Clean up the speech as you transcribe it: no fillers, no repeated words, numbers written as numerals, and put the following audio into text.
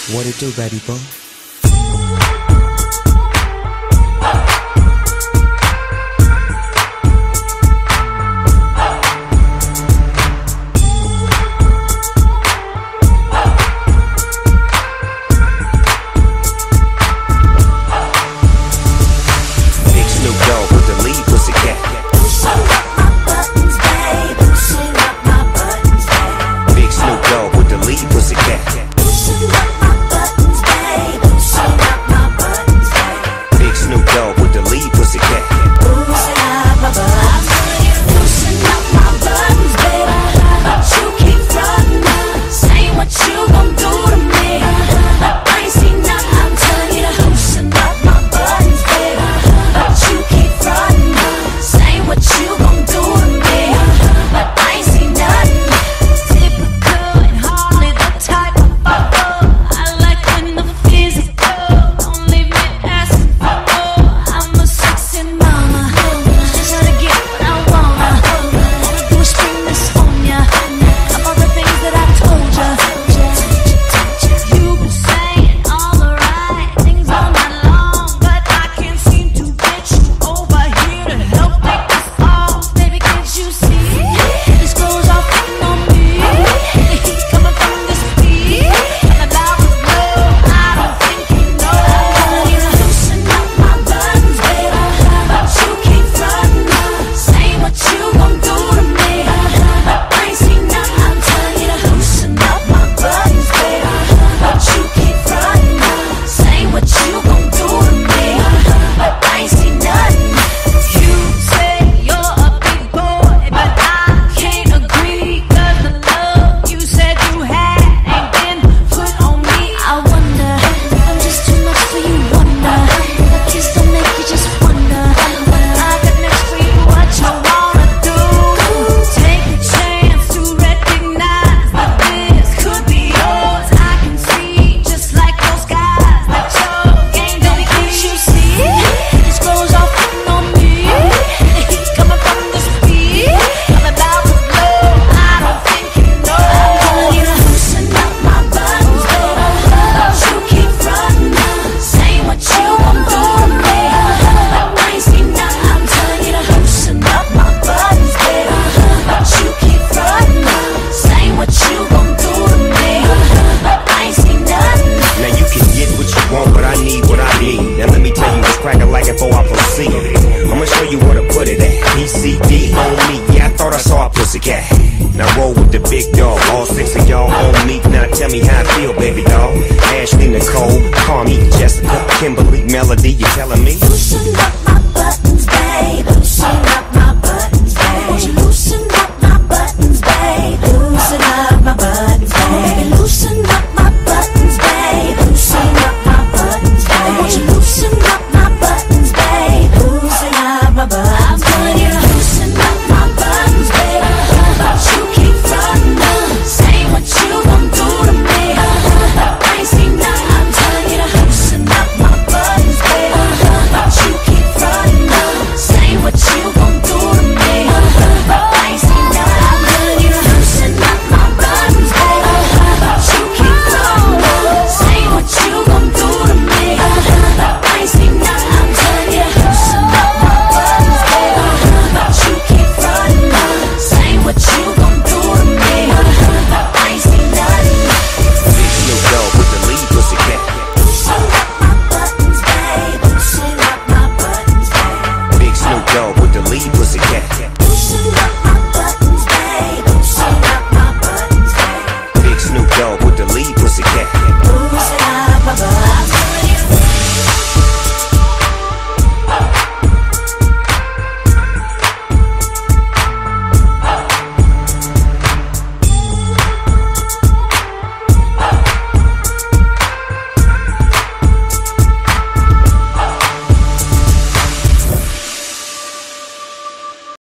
What it do, baby boy? I'ma show you where to put it at. PCD on me, yeah, I thought I saw a pussycat. Now roll with the big dog, all six of y'all on me. Now tell me how I feel, baby doll. Ashley, Nicole, Carmi, Jessica, Kimberly, Melody, you telling me? Loosen up my buttons, babe. Loosen up